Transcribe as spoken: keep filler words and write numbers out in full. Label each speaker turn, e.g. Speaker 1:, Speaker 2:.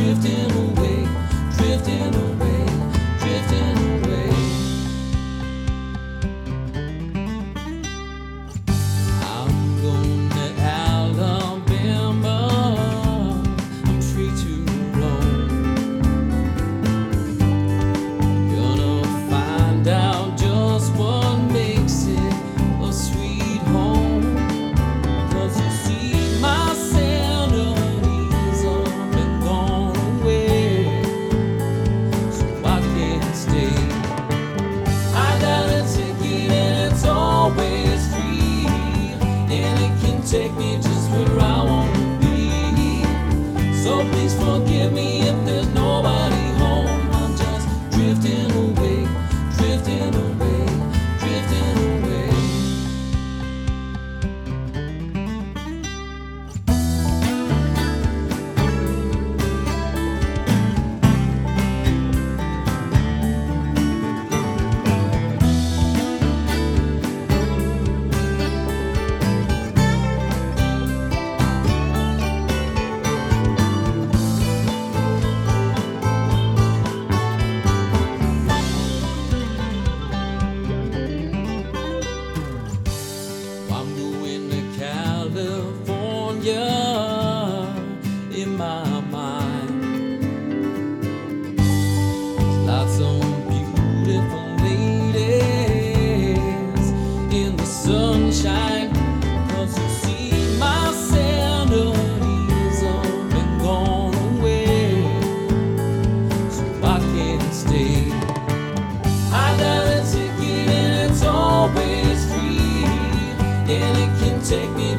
Speaker 1: drifting away, drifting away, drifting away. I'm going to Alabama, I'm free to roam. Gonna find out just what makes it a sweet home. 'Cause you see, my sanity's up and gone away, so I can't stay. I got a ticket and it's always free, and it can take me just where I want to be. So please forgive me if there's nobody home. I'm just drifting away, drifting away, drifting away. I'm going to California in my mind. There's lots of beautiful ladies in the sunshine. 'Cause you see, my sanity's up and gone away, so I can't stay. I got a ticket and it's always free, and it can take me